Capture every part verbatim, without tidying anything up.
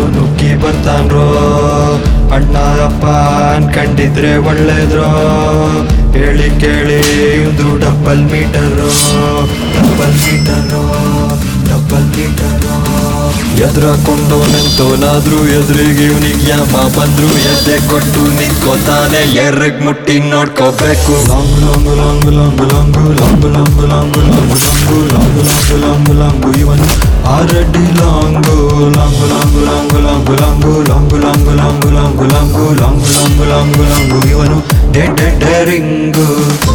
ನುಗ್ಗಿ ಬರ್ತಾನ್ರೋ. ಅಣ್ಣ ಅಪ್ಪ ಅನ್ಕಂಡಿದ್ರೆ ಒಳ್ಳೇದ್ರೋ, ಹೇಳಿ ಕೇಳಿ ಇದು double meter double meter double meter. ಎದ್ರಕೊಂಡು ನಿಂತೋನಾದ್ರು ಎದುರಿಗೆ ಇವನಿಗೆ ಯಾಮ ಬಂದ್ರು ಎದೆ ಕೊಟ್ಟು ನಿಂತ್ಕೋತಾನೆ, ಎರ್ರಗ್ ಮುಟ್ಟಿ ನೋಡ್ಕೋಬೇಕು. Long long long long long long long long long long long long long long ಇವನು ಆರಡಿ long. Long long long long long long long long long long long long long long ಇವನು ಡೆ ಡೆ ಡೇರಿಂಗು.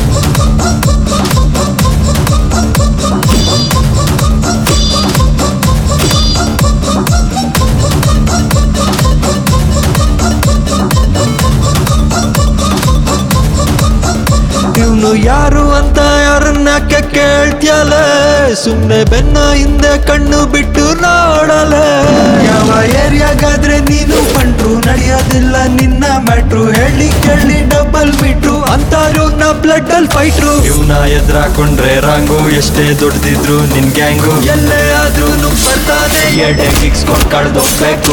ಇವನು ಯಾರು ಅಂತ ಯಾರನ್ನಕ್ಕೆ ಕೇಳ್ತಿಯಲೆ, ಸುಮ್ನೆ ಬೆನ್ನ ಹಿಂದೆ ಕಣ್ಣು ಬಿಟ್ಟು ನೋಡಲೆ. ಯಾವ ಏರಿಯಾಗಾದ್ರೆ ನೀನು ಪಂಟ್ರು, ನಡೆಯೋದಿಲ್ಲ ನಿನ್ನ ಮ್ಯಾಟ್ರು, ಹೇಳಿ ಕೇಳಿ ಡಬಲ್ ಮೀಟ್ರು ಅಂತಾರು ನಾ ಬ್ಲಡ್ ಅಲ್ಲಿ ಫೈಟ್ರು. ಇವನ ಎದ್ರಾಕೊಂಡ್ರೆ ರಾಂಗು, ಎಷ್ಟೇ ದೊಡ್ಡದಿದ್ರು ನಿನ್ ಗ್ಯಾಂಗು, ಎಲ್ಲೇ ಆದ್ರೂ ಬರ್ತಾನೆ ಎಡೆ ಕಿಕ್ಸ್ಕೊಂಡ್ ಕಳ್ದೋಗ್ಬೇಕು.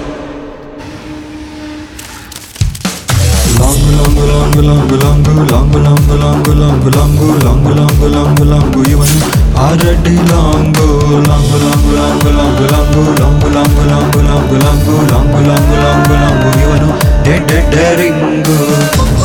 Long long long long long long long long long long long long long long ಇವನು ಆರಡಿ long. Long long long long long long long long long long long long long long ಇವನು ಡೆ ಡೆ ಡೇರಿಂಗು.